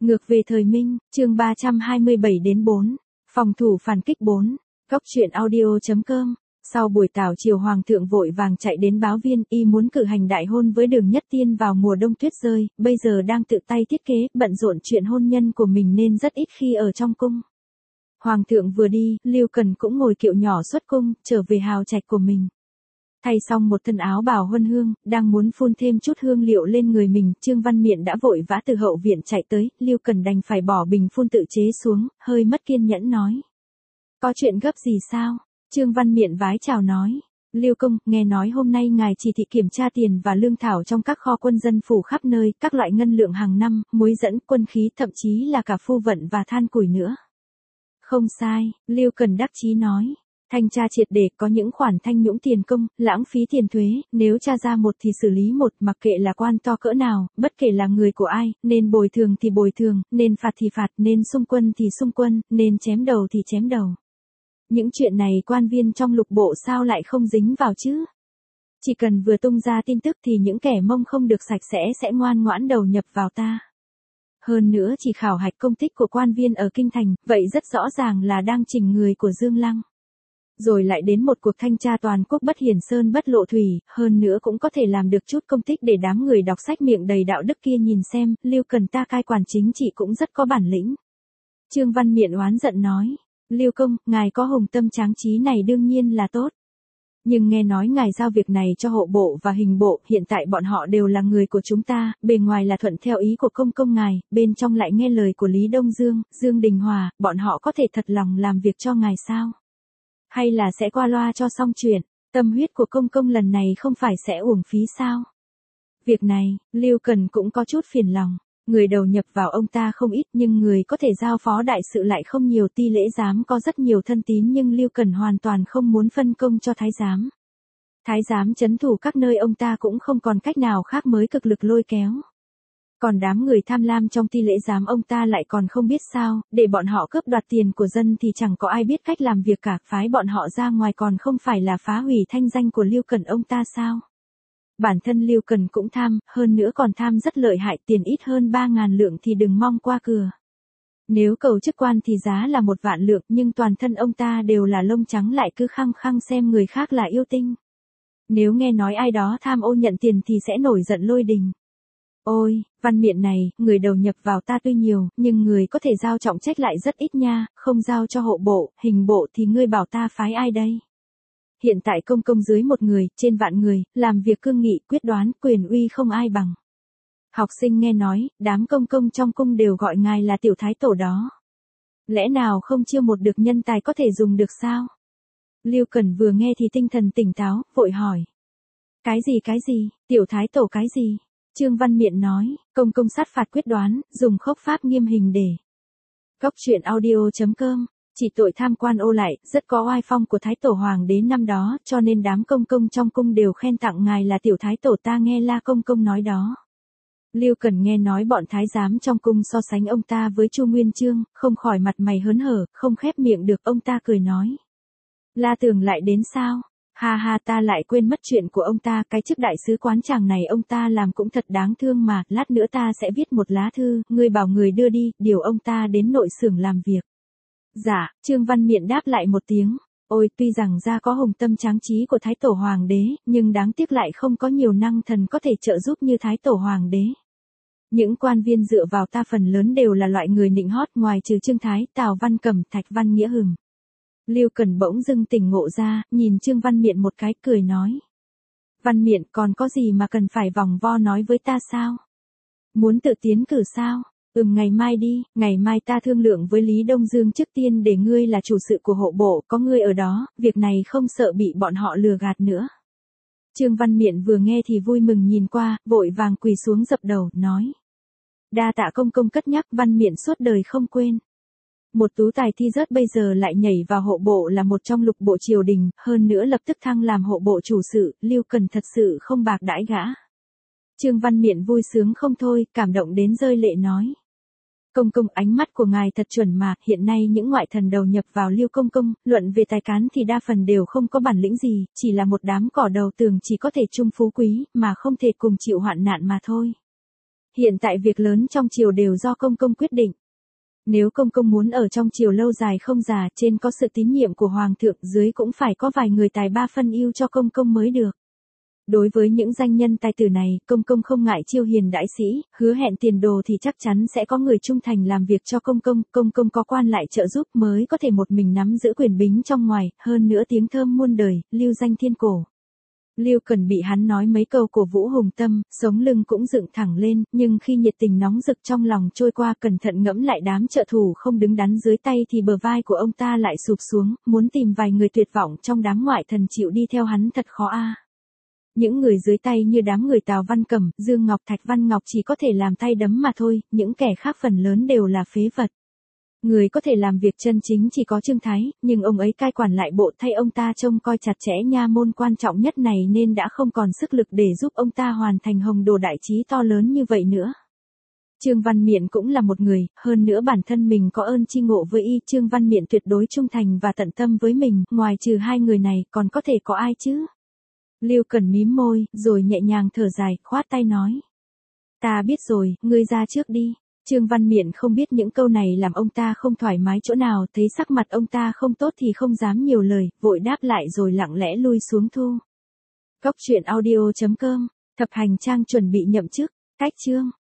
Ngược về thời Minh, chương 327-4, phòng thủ phản kích 4, góc truyện audio.com. Sau buổi tảo chiều hoàng thượng vội vàng chạy đến báo viên, y muốn cử hành đại hôn với Đường Nhất Tiên vào mùa đông tuyết rơi, bây giờ đang tự tay thiết kế, bận rộn chuyện hôn nhân của mình nên rất ít khi ở trong cung. Hoàng thượng vừa đi, Lưu Cần cũng ngồi kiệu nhỏ xuất cung, trở về hào trạch của mình. Thay xong một thân áo bào huân hương, đang muốn phun thêm chút hương liệu lên người mình, Trương Văn Miện đã vội vã từ hậu viện chạy tới, Lưu Cần đành phải bỏ bình phun tự chế xuống, hơi mất kiên nhẫn nói. Có chuyện gấp gì sao? Trương Văn Miện vái chào nói. Lưu công, nghe nói hôm nay ngài chỉ thị kiểm tra tiền và lương thảo trong các kho quân dân phủ khắp nơi, các loại ngân lượng hàng năm, muối dẫn, quân khí, thậm chí là cả phu vận và than củi nữa. Không sai, Lưu Cần đắc chí nói. Thanh tra triệt để, có những khoản thanh nhũng tiền công, lãng phí tiền thuế, nếu tra ra một thì xử lý một, mặc kệ là quan to cỡ nào, bất kể là người của ai, nên bồi thường thì bồi thường, nên phạt thì phạt, nên xung quân thì xung quân, nên chém đầu thì chém đầu. Những chuyện này quan viên trong lục bộ sao lại không dính vào chứ? Chỉ cần vừa tung ra tin tức thì những kẻ Mông không được sạch sẽ ngoan ngoãn đầu nhập vào ta. Hơn nữa chỉ khảo hạch công tích của quan viên ở Kinh Thành, vậy rất rõ ràng là đang chỉnh người của Dương Lăng. Rồi lại đến một cuộc thanh tra toàn quốc bất hiển sơn bất lộ thủy, hơn nữa cũng có thể làm được chút công tích để đám người đọc sách miệng đầy đạo đức kia nhìn xem, Lưu Cần ta cai quản chính trị cũng rất có bản lĩnh. Trương Văn Miện oán giận nói, Lưu công, ngài có hùng tâm tráng trí này đương nhiên là tốt. Nhưng nghe nói ngài giao việc này cho hộ bộ và hình bộ, hiện tại bọn họ đều là người của chúng ta, bề ngoài là thuận theo ý của công ngài, bên trong lại nghe lời của Lý Đông Dương, Dương Đình Hòa, bọn họ có thể thật lòng làm việc cho ngài sao? Hay là sẽ qua loa cho xong chuyện, tâm huyết của công lần này không phải sẽ uổng phí sao? Việc này, Lưu Cần cũng có chút phiền lòng, người đầu nhập vào ông ta không ít nhưng người có thể giao phó đại sự lại không nhiều, Ti Lễ Giám có rất nhiều thân tín nhưng Lưu Cần hoàn toàn không muốn phân công cho Thái Giám. Thái Giám trấn thủ các nơi ông ta cũng không còn cách nào khác mới cực lực lôi kéo. Còn đám người tham lam trong Ti Lễ Giám ông ta lại còn không biết sao, để bọn họ cướp đoạt tiền của dân thì chẳng có ai biết cách làm việc cả, phái bọn họ ra ngoài còn không phải là phá hủy thanh danh của Lưu Cần ông ta sao? Bản thân Lưu Cần cũng tham, hơn nữa còn tham rất lợi hại, tiền ít hơn 3.000 lượng thì đừng mong qua cửa. Nếu cầu chức quan thì giá là 1 vạn lượng, nhưng toàn thân ông ta đều là lông trắng lại cứ khăng khăng xem người khác là yêu tinh. Nếu nghe nói ai đó tham ô nhận tiền thì sẽ nổi giận lôi đình. Ôi, Văn Miện này, người đầu nhập vào ta tuy nhiều, nhưng người có thể giao trọng trách lại rất ít nha, không giao cho hộ bộ, hình bộ thì ngươi bảo ta phái ai đây? Hiện tại công dưới 1 người, trên vạn người, làm việc cương nghị, quyết đoán, quyền uy không ai bằng. Học sinh nghe nói, đám công trong cung đều gọi ngài là tiểu thái tổ đó. Lẽ nào không chiêu một được nhân tài có thể dùng được sao? Lưu Cần vừa nghe thì tinh thần tỉnh táo, vội hỏi. Cái gì, tiểu thái tổ cái gì? Trương Văn Miện nói, công sát phạt quyết đoán, dùng khốc pháp nghiêm hình để. Góc truyện audio.com, chỉ tội tham quan ô lại, rất có oai phong của Thái Tổ Hoàng đế năm đó, cho nên đám công trong cung đều khen tặng ngài là tiểu Thái Tổ, ta nghe La công nói đó. Lưu Cần nghe nói bọn Thái Giám trong cung so sánh ông ta với Chu Nguyên Chương, không khỏi mặt mày hớn hở, không khép miệng được, ông ta cười nói. La Tường lại đến sao? Ha, ta lại quên mất chuyện của ông ta, cái chức đại sứ quán chàng này ông ta làm cũng thật đáng thương mà, lát nữa ta sẽ viết một lá thư, ngươi bảo người đưa đi, điều ông ta đến nội xưởng làm việc. Dạ, Trương Văn Miện đáp lại một tiếng, ôi tuy rằng ra có hùng tâm tráng trí của Thái Tổ Hoàng đế, nhưng đáng tiếc lại không có nhiều năng thần có thể trợ giúp như Thái Tổ Hoàng đế. Những quan viên dựa vào ta phần lớn đều là loại người nịnh hót, ngoài trừ Trương Thái, Tào Văn Cẩm, Thạch Văn Nghĩa Hừng. Lưu Cần bỗng dưng tỉnh ngộ ra, nhìn Trương Văn Miện một cái, cười nói. Văn Miện, còn có gì mà cần phải vòng vo nói với ta sao? Muốn tự tiến cử sao? Ngày mai đi, ngày mai ta thương lượng với Lý Đông Dương trước tiên để ngươi là chủ sự của hộ bộ, có ngươi ở đó, việc này không sợ bị bọn họ lừa gạt nữa. Trương Văn Miện vừa nghe thì vui mừng nhìn qua, vội vàng quỳ xuống dập đầu, nói. Đa tạ công cất nhắc, Văn Miện suốt đời không quên. Một tú tài thi rớt bây giờ lại nhảy vào hộ bộ là một trong lục bộ triều đình, hơn nữa lập tức thăng làm hộ bộ chủ sự, Lưu Cần thật sự không bạc đãi gã. Trương Văn Miện vui sướng không thôi, cảm động đến rơi lệ nói. Công ánh mắt của ngài thật chuẩn mà, hiện nay những ngoại thần đầu nhập vào Lưu công, luận về tài cán thì đa phần đều không có bản lĩnh gì, chỉ là một đám cỏ đầu tường chỉ có thể chung phú quý, mà không thể cùng chịu hoạn nạn mà thôi. Hiện tại việc lớn trong triều đều do công công quyết định. Nếu công công muốn ở trong triều lâu dài không già, trên có sự tín nhiệm của hoàng thượng, dưới cũng phải có vài người tài ba phân ưu cho công công mới được. Đối với những danh nhân tài tử này, công công không ngại chiêu hiền đãi sĩ, hứa hẹn tiền đồ thì chắc chắn sẽ có người trung thành làm việc cho công công có quan lại trợ giúp mới có thể một mình nắm giữ quyền bính trong ngoài, hơn nữa tiếng thơm muôn đời, lưu danh thiên cổ. Lưu Cần bị hắn nói mấy câu cổ vũ hùng tâm, sống lưng cũng dựng thẳng lên, nhưng khi nhiệt tình nóng rực trong lòng trôi qua, cẩn thận ngẫm lại đám trợ thủ không đứng đắn dưới tay thì bờ vai của ông ta lại sụp xuống, muốn tìm vài người tuyệt vọng trong đám ngoại thần chịu đi theo hắn thật khó a. Những người dưới tay như đám người Tào Văn Cẩm, Dương Ngọc, Thạch Văn Ngọc chỉ có thể làm tay đấm mà thôi, những kẻ khác phần lớn đều là phế vật. Người có thể làm việc chân chính chỉ có Trương Thái, nhưng ông ấy cai quản lại bộ, thay ông ta trông coi chặt chẽ nha môn quan trọng nhất này nên đã không còn sức lực để giúp ông ta hoàn thành hồng đồ đại trí to lớn như vậy nữa. Trương Văn Miện cũng là một người, hơn nữa bản thân mình có ơn chi ngộ với y, Trương Văn Miện tuyệt đối trung thành và tận tâm với mình, ngoài trừ hai người này còn có thể có ai chứ? Lưu Cần mím môi, rồi nhẹ nhàng thở dài, khoát tay nói. Ta biết rồi, ngươi ra trước đi. Trương Văn Miện không biết những câu này làm ông ta không thoải mái chỗ nào, thấy sắc mặt ông ta không tốt thì không dám nhiều lời, vội đáp lại rồi lặng lẽ lui xuống thu. Cốc truyện audio.com, thập hành trang chuẩn bị nhậm chức, cách chương.